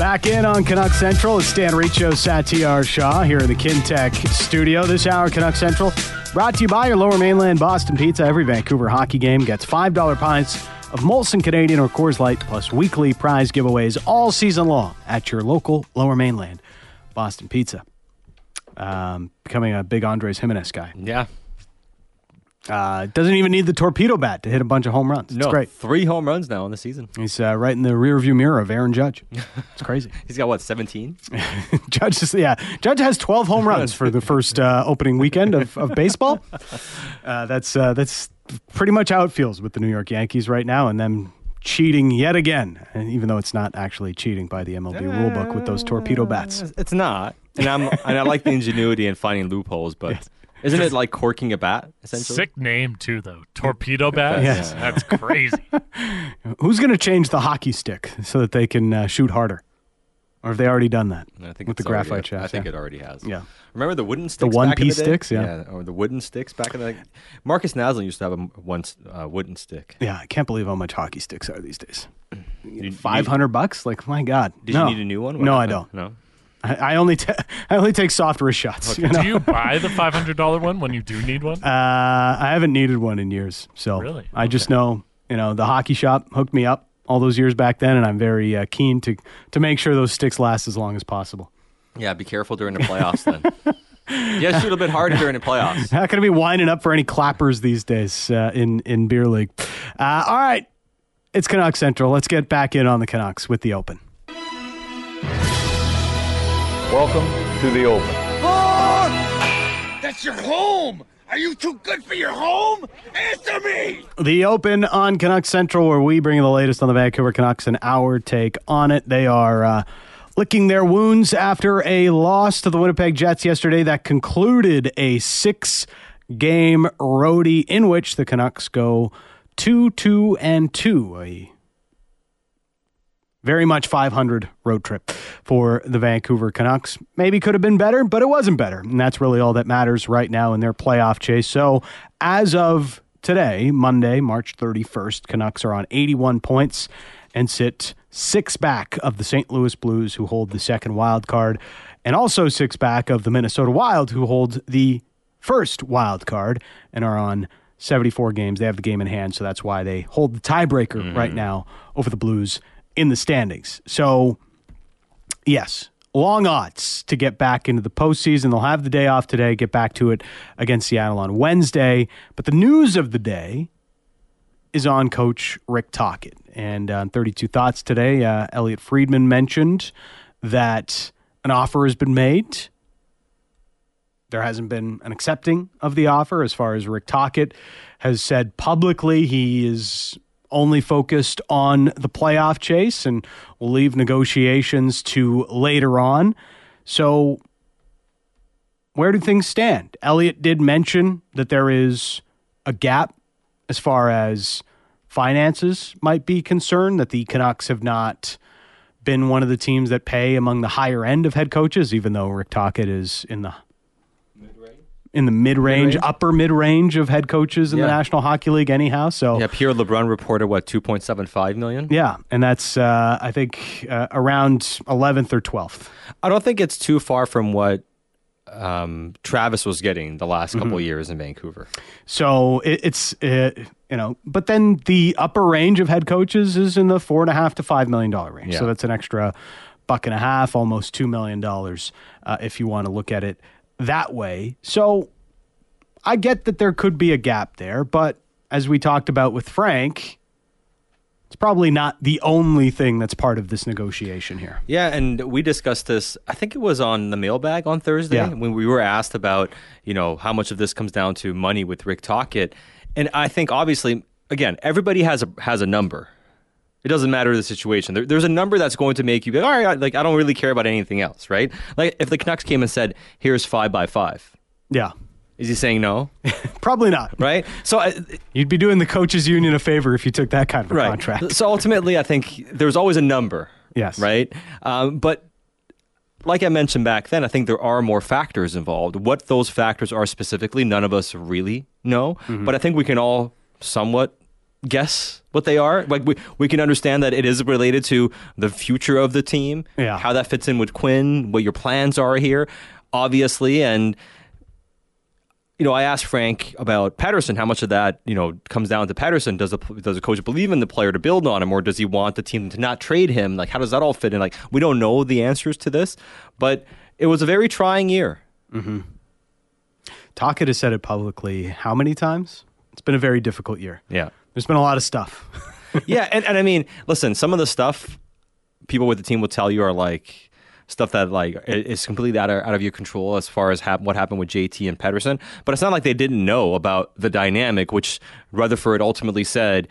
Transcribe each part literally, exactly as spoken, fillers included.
Back in on Canuck Central, it's Stan Riccio, Satyar Shah here in the Kintec studio. This hour, Canuck Central, brought to you by your Lower Mainland Boston Pizza. Every Vancouver hockey game gets five dollar pints of Molson Canadian or Coors Light, plus weekly prize giveaways all season long at your local Lower Mainland Boston Pizza. Um, becoming a big Andres Jimenez guy. Yeah. Uh, doesn't even need the torpedo bat to hit a bunch of home runs. It's no, great. Three home runs now in the season. He's uh, right in the rearview mirror of Aaron Judge. It's crazy. He's got, what, seventeen? Judge is, yeah. Judge has twelve home runs for the first uh, opening weekend of, of baseball. Uh, that's uh, that's pretty much how it feels with the New York Yankees right now, and them cheating yet again, and even though it's not actually cheating by the M L B uh, rulebook with those torpedo bats. It's not. And, I'm, and I like the ingenuity in finding loopholes, but... Yes. Isn't it like corking a bat, essentially? Sick name, too, though. Torpedo bat? Yes. That's crazy. Who's going to change the hockey stick so that they can uh, shoot harder? Or have they already done that I think with the already, graphite shafts? I think yeah. it already has. Yeah. Remember the wooden sticks The back one-piece in the day? sticks, yeah. yeah. Or the wooden sticks back in the day. Marcus Naslund used to have a one uh, wooden stick. Yeah, I can't believe how much hockey sticks are these days. You, Five hundred bucks? Like, my God. Did no. you need a new one? What no, happened? I don't. No. I, I only ta- I only take soft wrist shots. Okay. You know? Do you buy the five hundred dollars one when you do need one? Uh, I haven't needed one in years. So really? I just know, you know, the hockey shop hooked me up all those years back then, and I'm very uh, keen to, to make sure those sticks last as long as possible. Yeah, be careful during the playoffs then. Yeah, shoot a bit harder during the playoffs. Not going to be winding up for any clappers these days uh, in, in beer league. Uh, all right. It's Canuck Central. Let's get back in on the Canucks with the Open. Welcome to the Open. Oh! That's your home! Are you too good for your home? Answer me! The Open on Canuck Central, where we bring you the latest on the Vancouver Canucks and our take on it. They are uh, licking their wounds after a loss to the Winnipeg Jets yesterday that concluded a six-game roadie in which the Canucks go two, two, and two. A very much five hundred road trip for the Vancouver Canucks. Maybe could have been better, but it wasn't better. And that's really all that matters right now in their playoff chase. So as of today, Monday, March thirty-first, Canucks are on eighty-one points and sit six back of the Saint Louis Blues, who hold the second wild card, and also six back of the Minnesota Wild, who hold the first wild card and are on seventy-four games. They have the game in hand, so that's why they hold the tiebreaker mm-hmm. right now over the Blues in the standings. So, yes, long odds to get back into the postseason. They'll have the day off today, get back to it against Seattle on Wednesday. But the news of the day is on Coach Rick Tocchet. And on thirty-two Thoughts today, uh, Elliot Friedman mentioned that an offer has been made. There hasn't been an accepting of the offer as far as Rick Tocchet has said publicly. He is only focused on the playoff chase and will leave negotiations to later on. So where do things stand? Elliot did mention that there is a gap as far as finances might be concerned, that the Canucks have not been one of the teams that pay among the higher end of head coaches, even though Rick Tocchet is in the in the mid-range, mid-range? upper mid-range of head coaches in yeah. the National Hockey League anyhow. So yeah, Pierre LeBrun reported, what, two point seven five million dollars? Yeah, and that's, uh, I think, uh, around eleventh or twelfth. I don't think it's too far from what um, Travis was getting the last couple mm-hmm. of years in Vancouver. So it, it's, uh, you know, but then the upper range of head coaches is in the four and a half to five million dollars range. Yeah. So that's an extra buck and a half, almost two million dollars uh, if you want to look at it that way. So I get that there could be a gap there, but as we talked about with Frank, it's probably not the only thing that's part of this negotiation here. Yeah, and we discussed this, I think it was on the mailbag on Thursday, yeah. when we were asked about, you know, how much of this comes down to money with Rick Tocchet. And I think obviously, again, everybody has a has a number. It doesn't matter the situation. There, there's a number that's going to make you be, all right, like, I don't really care about anything else, right? Like, if the Canucks came and said, here's five by five. Yeah. Is he saying no? Probably not. Right? So I, You'd be doing the coaches union a favor if you took that kind of a right. contract. So ultimately, I think there's always a number. Yes. Right? Um, but like I mentioned back then, I think there are more factors involved. What those factors are specifically, none of us really know. Mm-hmm. But I think we can all somewhat guess what they are. Like we, we can understand that it is related to the future of the team, Yeah. how that fits in with Quinn, what your plans are here, obviously. And, you know, I asked Frank about Pettersson, how much of that, you know, comes down to Pettersson. Does the, does the coach believe in the player to build on him, or does he want the team to not trade him? Like, how does that all fit in? Like, we don't know the answers to this, but it was a very trying year. Mm-hmm. Tocchet has said it publicly how many times? It's been a very difficult year. Yeah. There's been a lot of stuff. yeah, and, and I mean, listen, some of the stuff people with the team will tell you are like stuff that like is completely out of, out of your control as far as hap- what happened with J T and Pettersson. But it's not like they didn't know about the dynamic, which Rutherford ultimately said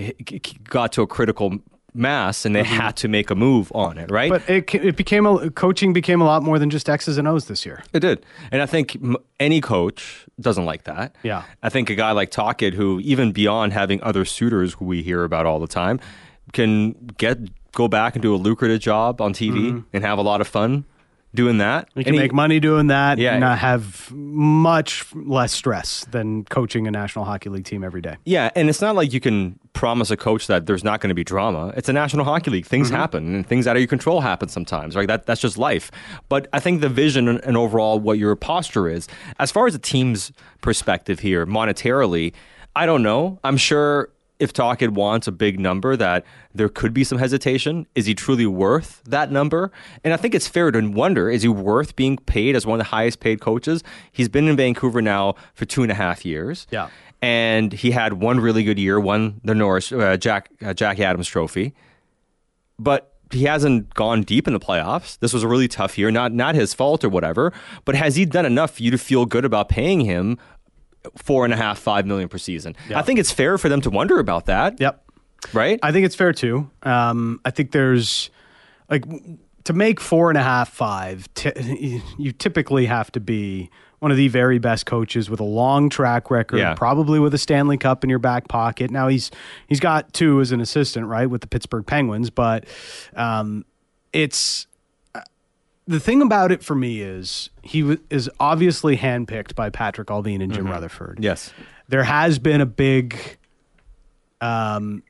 got to a critical mass, and they mm-hmm. had to make a move on it, right? But it it became a coaching became a lot more than just X's and O's this year. It did, and I think any coach doesn't like that. Yeah, I think a guy like Tocchet, who even beyond having other suitors who we hear about all the time, can get go back and do a lucrative job on T V mm-hmm. and have a lot of fun doing that. You can and make he, money doing that yeah, and not have much less stress than coaching a National Hockey League team every day. Yeah, and it's not like you can promise a coach that there's not going to be drama. It's a National Hockey League. Things mm-hmm. happen, and things out of your control happen sometimes, right? That That's just life. But I think the vision and overall what your posture is, as far as the team's perspective here, monetarily, I don't know. I'm sure if Tocchet wants a big number, that there could be some hesitation. Is he truly worth that number? And I think it's fair to wonder, is he worth being paid as one of the highest paid coaches? He's been in Vancouver now for two and a half years. Yeah. And he had one really good year, won the Norris uh, Jack uh, Jackie Adams Trophy. But he hasn't gone deep in the playoffs. This was a really tough year, not not his fault or whatever. But has he done enough for you to feel good about paying him four and a half, five million per season? Yeah. I think it's fair for them to wonder about that. Yep. Right? I think it's fair too. Um, I think there's like to make four and a half, five, t- you typically have to be one of the very best coaches with a long track record, yeah. probably with a Stanley Cup in your back pocket. Now he's he's got two as an assistant, right, with the Pittsburgh Penguins, but um, it's the thing about it for me is he w- is obviously handpicked by Patrick Allvin and Jim mm-hmm. Rutherford. Yes. There has been a big, um,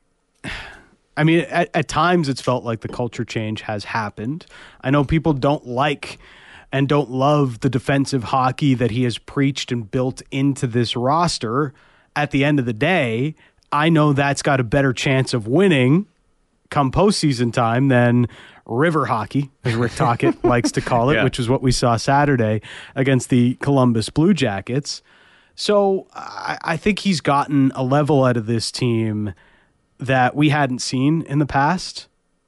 I mean, at, at times it's felt like the culture change has happened. I know people don't like and don't love the defensive hockey that he has preached and built into this roster. At the end of the day, I know that's got a better chance of winning come postseason time than river hockey, as Rick Tocchet likes to call it, yeah. which is what we saw Saturday against the Columbus Blue Jackets. So I, I think he's gotten a level out of this team that we hadn't seen in the past.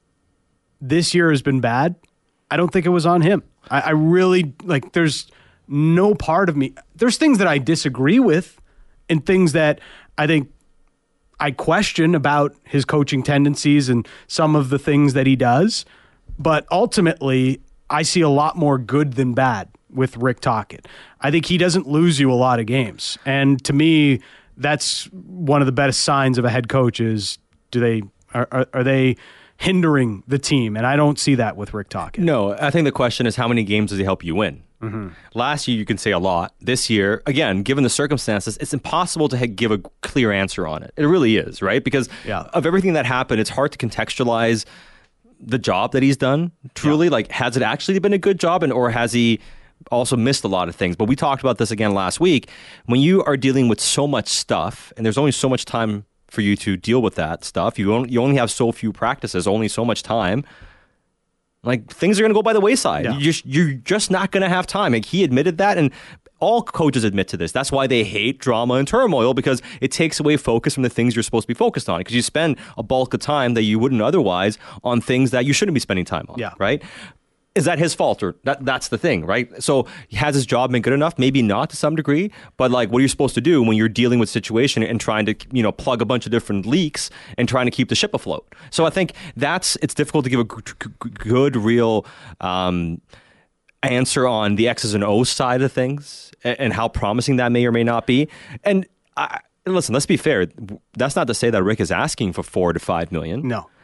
This year has been bad. I don't think it was on him. I, I really, like, there's no part of me. There's things that I disagree with and things that I think I question about his coaching tendencies and some of the things that he does. But ultimately, I see a lot more good than bad with Rick Tocchet. I think he doesn't lose you a lot of games. And to me, that's one of the best signs of a head coach is do they are, are, are they hindering the team? And I don't see that with Rick Tocchet. No, I think the question is how many games does he help you win? Mm-hmm. Last year, you can say a lot. This year, again, given the circumstances, it's impossible to give a clear answer on it. It really is, right? Because yeah. of everything that happened, it's hard to contextualize the job that he's done. Truly, yeah. like, has it actually been a good job, and or has he also missed a lot of things? But we talked about this again last week. When you are dealing with so much stuff, and there's only so much time for you to deal with that stuff, you only, you only have so few practices, only so much time. Like, things are going to go by the wayside. Yeah. You're, just, you're just not going to have time. Like, he admitted that, and all coaches admit to this. That's why they hate drama and turmoil, because it takes away focus from the things you're supposed to be focused on, because you spend a bulk of time that you wouldn't otherwise on things that you shouldn't be spending time on, yeah. right? Is that his fault? Or that, that's the thing, right? So has his job been good enough? Maybe not to some degree, but like, what are you supposed to do when you're dealing with a situation and trying to, you know, plug a bunch of different leaks and trying to keep the ship afloat? So I think that's, it's difficult to give a g- g- good, real um, answer on the X's and O's side of things and, and how promising that may or may not be. And I, listen, let's be fair. That's not to say that Rick is asking for four to five million. No.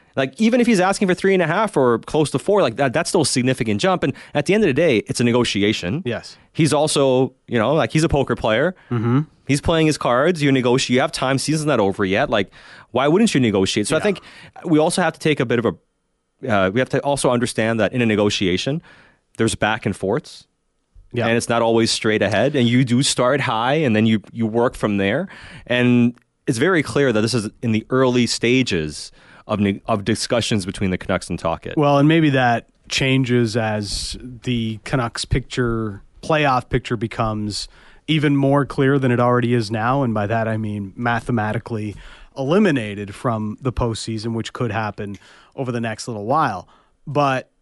Like, even if he's asking for three and a half or close to four, like that, that's still a significant jump. And at the end of the day, it's a negotiation. Yes. He's also, you know, like he's a poker player. Mm-hmm. He's playing his cards. You negotiate. You have time. Season's not over yet. Like, why wouldn't you negotiate? So Yeah. I think we also have to take a bit of a, uh, we have to also understand that in a negotiation, there's back and forths. Yeah. And it's not always straight ahead. And you do start high and then you, you work from there. And it's very clear that this is in the early stages of ne- of discussions between the Canucks and Tocchet. Well, and maybe that changes as the Canucks picture, playoff picture becomes even more clear than it already is now. And by that, I mean mathematically eliminated from the postseason, which could happen over the next little while. But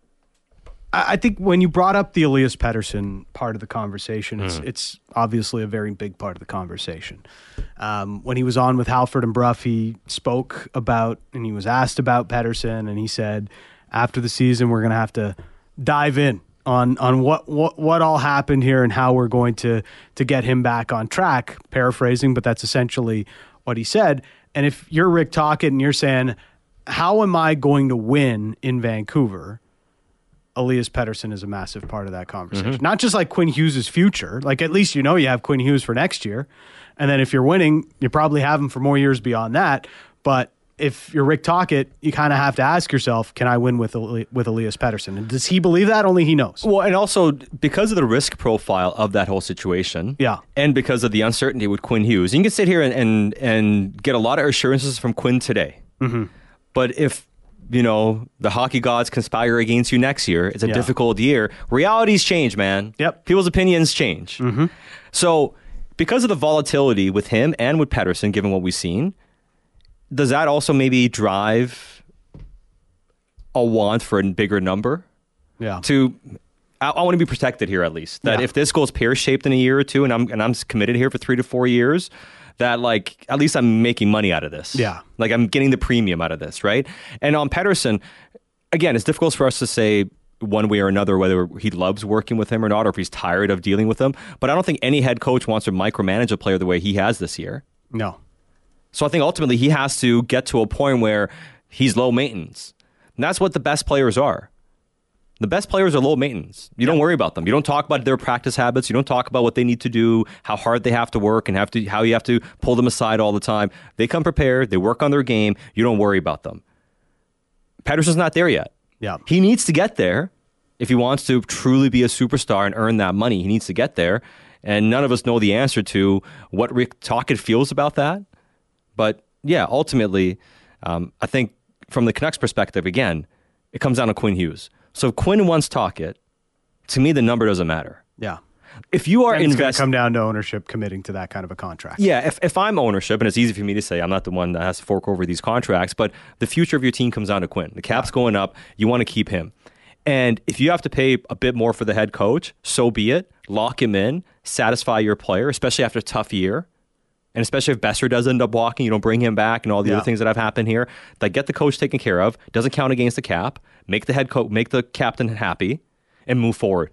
I I think when you brought up the Elias Pettersson part of the conversation, it's, Mm. it's obviously a very big part of the conversation. Um, when he was on with Halford and Bruff, he spoke about and he was asked about Pettersson, and he said, after the season, we're going to have to dive in on on what, what what all happened here and how we're going to to get him back on track. Paraphrasing, but that's essentially what he said. And if you're Rick Tocchet and you're saying, how am I going to win in Vancouver? Elias Pettersson is a massive part of that conversation. Not just like Quinn Hughes' future. Like, at least you know you have Quinn Hughes for next year. And then if you're winning, you probably have him for more years beyond that. But if you're Rick Tocchet, you kind of have to ask yourself, can I win with Eli- with Elias Pettersson? And does he believe that? Only he knows. Well, and also because of the risk profile of that whole situation, Yeah. and because of the uncertainty with Quinn Hughes, you can sit here and and, and get a lot of assurances from Quinn today. Mm-hmm. But if you know the hockey gods conspire against you next year, it's a Yeah. difficult year. Realities change, man. Yep. People's opinions change. Mm-hmm. So because of the volatility with him and with Pettersson, given what we've seen, does that also maybe drive a want for a bigger number? Yeah. To I, I want to be protected here at least. That Yeah. if this goes pear shaped in a year or two, and I'm and I'm committed here for three to four years, that like at least I'm making money out of this. Yeah. like I'm getting the premium out of this, right? And on Pettersson, again, it's difficult for us to say one way or another whether he loves working with him or not, or if he's tired of dealing with him. But I don't think any head coach wants to micromanage a player the way he has this year. No. So I think ultimately he has to get to a point where he's low maintenance. And that's what the best players are. The best players are low maintenance. You don't worry about them. You don't talk about their practice habits. You don't talk about what they need to do, how hard they have to work, and have to how you have to pull them aside all the time. They come prepared. They work on their game. You don't worry about them. Pettersson's not there yet. Yeah. He needs to get there if he wants to truly be a superstar and earn that money. He needs to get there. And none of us know the answer to what Rick Tocchet feels about that. But yeah, ultimately, um, I think from the Canucks perspective, again, it comes down to Quinn Hughes. So if Quinn wants Tocchet, to me, the number doesn't matter. Yeah. If you are And it's going to investing, come down to ownership committing to that kind of a contract. yeah, if, if I'm ownership, and it's easy for me to say, I'm not the one that has to fork over these contracts, but the future of your team comes down to Quinn. The cap's going up. You want to keep him. And if you have to pay a bit more for the head coach, so be it. Lock him in, satisfy your player, especially after a tough year. And especially if Besser does end up walking, you don't bring him back and all the Yeah. other things that have happened here. Like, get the coach taken care of, doesn't count against the cap, make the head coach, make the captain happy, and move forward.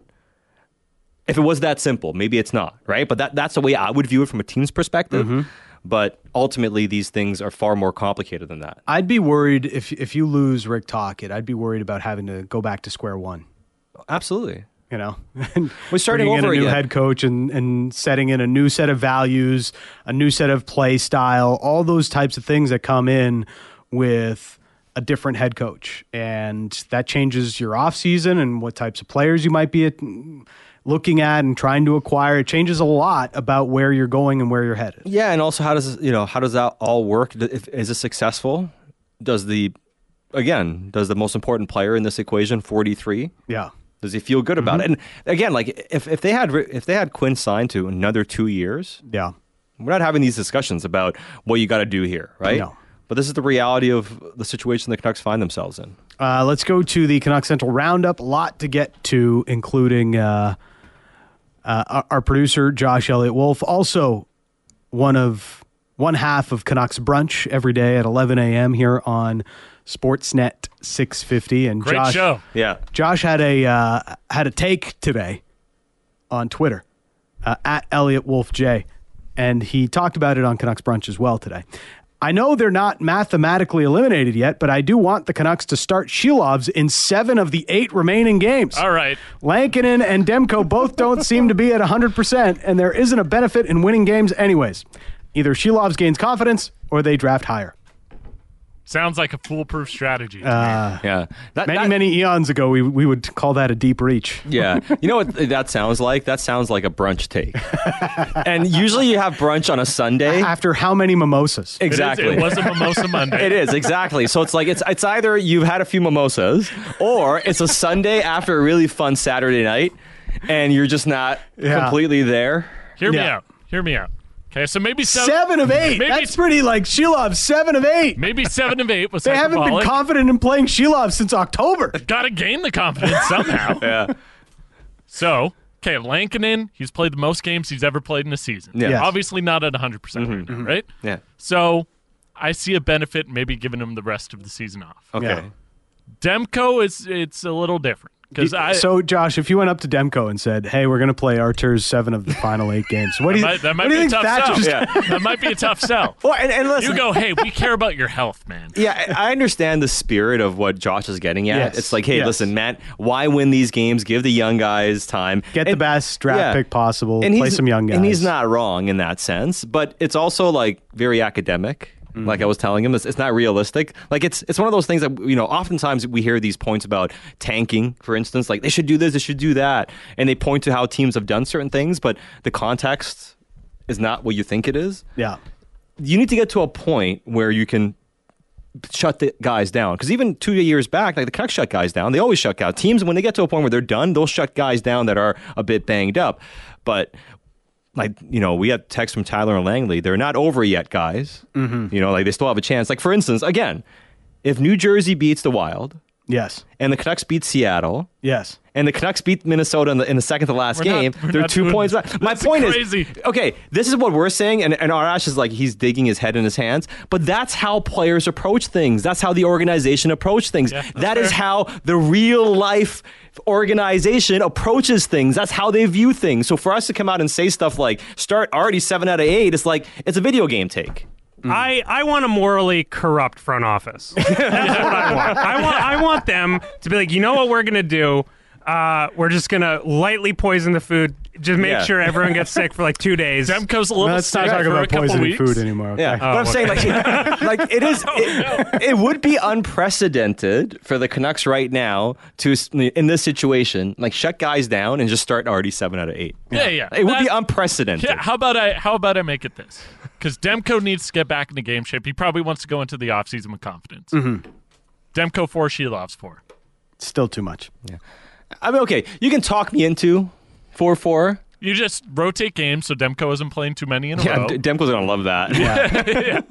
If it was that simple, maybe it's not, right? But that, that's the way I would view it from a team's perspective. Mm-hmm. But ultimately, these things are far more complicated than that. I'd be worried if if you lose Rick Tocchet, I'd be worried about having to go back to square one. Absolutely. You know, We're starting bringing in over a new again. head coach and, and setting in a new set of values, a new set of play style, all those types of things that come in with a different head coach. And that changes your offseason and what types of players you might be at, looking at and trying to acquire. It changes a lot about where you're going and where you're headed. Yeah, and also how does you know how does that all work? If, is it successful? Does the again does the most important player in this equation forty-three? Yeah. Does he feel good about Mm-hmm. it? And again, like if, if they had if they had Quinn signed to another two years, Yeah. we're not having these discussions about what you got to do here, right? No. But this is the reality of the situation the Canucks find themselves in. Uh, let's go to the Canucks Central Roundup. A lot to get to, including uh, uh, our, our producer, Josh Elliott Wolf. Also, one of one half of Canucks Brunch every day at eleven a.m. here on Sportsnet six fifty. And Great Josh, show. Yeah. Josh had a uh, had a take today on Twitter uh, at Elliott Wolf J, and he talked about it on Canucks Brunch as well today. I know they're not mathematically eliminated yet, but I do want the Canucks to start Shilovs in seven of the eight remaining games. All right. Lankinen and Demko both don't seem to be at one hundred percent, and there isn't a benefit in winning games anyways. Either Shilovs gains confidence or they draft higher. Sounds like a foolproof strategy. Uh, Yeah. That, many, that- many eons ago, we, we would call that a deep reach. Yeah. You know what that sounds like? That sounds like a brunch take. And usually you have brunch on a Sunday. After how many mimosas? It is- Exactly. It, was a Mimosa Monday. It is, exactly. So it's like it's it's either you've had a few mimosas or it's a Sunday after a really fun Saturday night and you're just not Yeah. completely there. Hear me Yeah. out. Hear me out. Okay, so maybe seven, Seven of eight. Maybe, That's pretty like Shilov, seven of eight. maybe seven of eight was They haven't been hyperbolic. confident in playing Shilov since October. Got to gain the confidence somehow. Yeah. So, okay, Lankinen, he's played the most games he's ever played in a season. Yeah. Yes. Obviously not at one hundred percent right now, right? Yeah. So, I see a benefit in maybe giving him the rest of the season off. Okay. Yeah. Demko is it's a little different because I So, Josh, if you went up to Demko and said, "Hey, we're going to play Artur's seven of the final eight games," what do you, might, that might what do be you a think tough that sell. just? Yeah. That might be a tough sell. Well, and, and listen, You go, hey, we care about your health, man. yeah, I I understand the spirit of what Josh is getting at. Yes. It's like, hey, Yes. listen, Matt, why win these games? Give the young guys time. Get the And- best draft yeah. pick possible. and Play he's- some young guys. And he's not wrong in that sense, but it's also like very academic. Mm-hmm. Like I was telling him, it's, it's not realistic. Like it's it's one of those things that you know. Oftentimes we hear these points about tanking, for instance. Like they should do this, they should do that, and they point to how teams have done certain things, but the context is not what you think it is. Yeah. You need to get to a point where you can shut the guys down. Because even two years back, like the Canucks shut guys down. They always shut down teams. When they get to a point where they're done, they'll shut guys down that are a bit banged up. But like, you know, we had text from Tyler and Langley. They're not over yet, guys. Mm-hmm. You know, like they still have a chance. Like for instance, again, if New Jersey beats the Wild Yes. and the Canucks beat Seattle Yes. and the Canucks beat Minnesota in the, in the second to last We're not- game, we're they're not two doing points this. back. My That's point crazy. is, okay, this is what we're saying, and, and Arash is like, he's digging his head in his hands, but that's how players approach things. That's how the organization approach things. Yeah, that's that is fair. how the real life organization approaches things. That's how they view things. So for us to come out and say stuff like, start already seven out of eight, it's like, it's a video game take. I, I want a morally corrupt front office. That's what I want. I want I want them to be like, you know what we're gonna do? Uh, we're just gonna lightly poison the food. Just make Yeah. sure everyone gets sick for like two days. Demko's a little Let's sick not talk for a about couple poisoning weeks. food anymore. Okay? Yeah, but I'm saying like, like it is, it, it would be unprecedented for the Canucks right now to, in this situation, like shut guys down and just start already seven out of eight. Yeah, yeah. It would be That- unprecedented. Yeah, how about I how about I make it this? Because Demko needs to get back into game shape. He probably wants to go into the offseason with confidence. Mm-hmm. Demko four, Shilovs four. Still too much. I mean, okay, you can talk me into four four. You just rotate games so Demko isn't playing too many in a Yeah, row. D- Demko's gonna love that.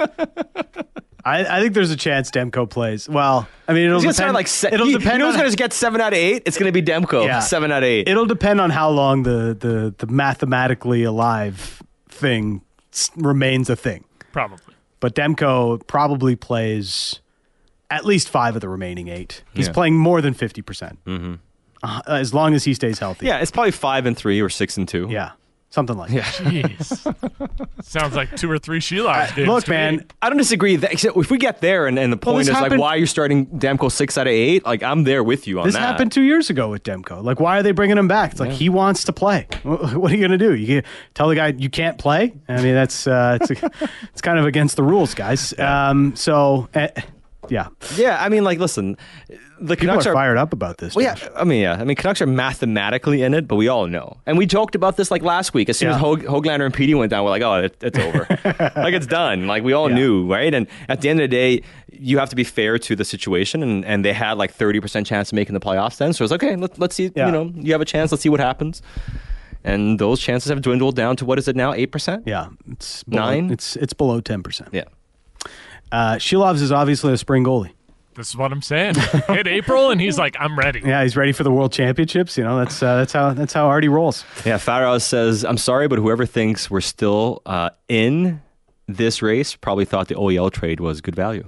I, I think there's a chance Demko plays. Well, I mean, it'll He's gonna depend. sound like se- it'll he- depend You know on who's gonna get seven out of eight? It's gonna be Demko. Yeah. Seven out of eight. It'll depend on how long the the, the mathematically alive thing s- remains a thing. Probably. But Demko probably plays at least five of the remaining eight. He's Yeah. playing more than fifty percent. Mm-hmm. Uh, as long as he stays healthy. yeah, it's probably five and three or six and two. Yeah. Something like that. Jeez. Sounds like two or three Shilovs games. Look, to me. man, I don't disagree. That, except if we get there and, and the point this is happened- like why you're starting Demko six out of eight, like I'm there with you on this that. happened two years ago with Demko. Like, why are they bringing him back? It's like he wants to play. Wh- What are you going to do? You tell the guy you can't play? I mean, that's uh, it's, a, it's kind of against the rules, guys. Um, so, uh, yeah, Yeah, I mean, like, listen, the people Canucks are are fired up about this. Well, yeah, Josh. I mean, yeah, I mean, Canucks are mathematically in it, but we all know, and we joked about this like last week. As soon Yeah. as Hog- Hoglander and Petey went down, we're like, oh, it, it's over, like it's done. Like we all Yeah. knew, right? And at the end of the day, you have to be fair to the situation, and, and they had like thirty percent chance of making the playoffs. Then, so it's okay. Let, let's see. Yeah. You know, you have a chance. Let's see what happens. And those chances have dwindled down to what is it now? Eight percent. Yeah, it's below, Nine? It's it's below ten percent. Yeah. Uh, Shilovs is obviously a spring goalie. This is what I'm saying. Hit April, and he's like, I'm ready. Yeah, he's ready for the World Championships. You know, that's uh, that's how that's how Artie rolls. Yeah, Faraz says, I'm sorry, but whoever thinks we're still uh, in this race probably thought the O E L trade was good value.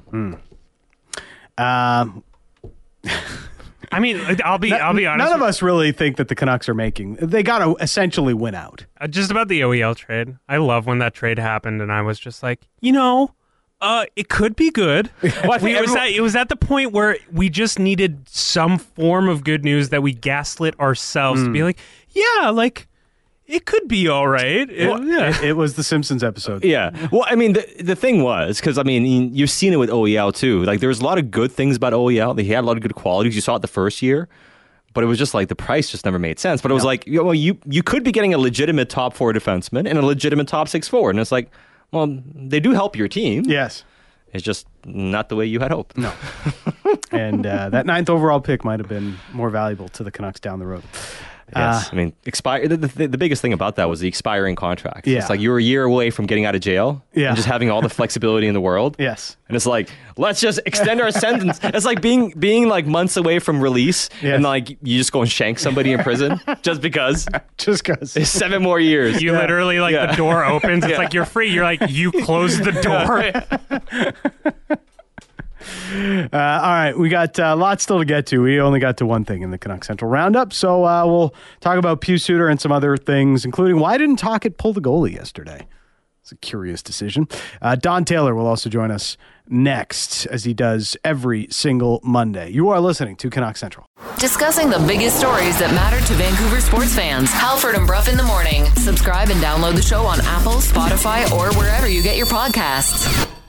Um, I mean, I'll be I'll be honest. none of us really think that the Canucks are making. They got to essentially win out. Uh, just about the O E L trade. I love when that trade happened, and I was just like, you know, Uh, it could be good. Well, I think we, it, was everyone- at, it was at the point where we just needed some form of good news that we gaslit ourselves Hmm. to be like, yeah, like, it could be all right. It- Well, yeah. it, it was the Simpsons episode. Yeah. Well, I mean, the the thing was, because, I mean, you've seen it with O E L, too. Like, there was a lot of good things about O E L. He had a lot of good qualities. You saw it the first year. But it was just like the price just never made sense. But it was like, you know, you, you could be getting a legitimate top four defenseman and a legitimate top six forward. And it's like, well, they do help your team. Yes. It's just not the way you had hoped. No. And uh, that ninth overall pick might have been more valuable to the Canucks down the road. Yes, Uh, I mean, expire. The, the, the biggest thing about that was the expiring contract. Yeah. It's like you were a year away from getting out of jail, Yeah. and just having all the flexibility in the world. Yes. And it's like, let's just extend our sentence. It's like being being like months away from release, Yes. and like you just go and shank somebody in prison just because. Just because. It's seven more years. You literally, like, Yeah. the door opens. It's Yeah. like, you're free. You're like, you closed the door. Uh, all right, we got uh, lots still to get to. We only got to one thing in the Canuck Central Roundup, so uh, we'll talk about Pius Suter and some other things, including why didn't Tocchet pull the goalie yesterday? It's a curious decision. Uh, Don Taylor will also join us next, as he does every single Monday. You are listening to Canuck Central. Discussing the biggest stories that matter to Vancouver sports fans. Halford and Bruff in the morning. Subscribe and download the show on Apple, Spotify, or wherever you get your podcasts.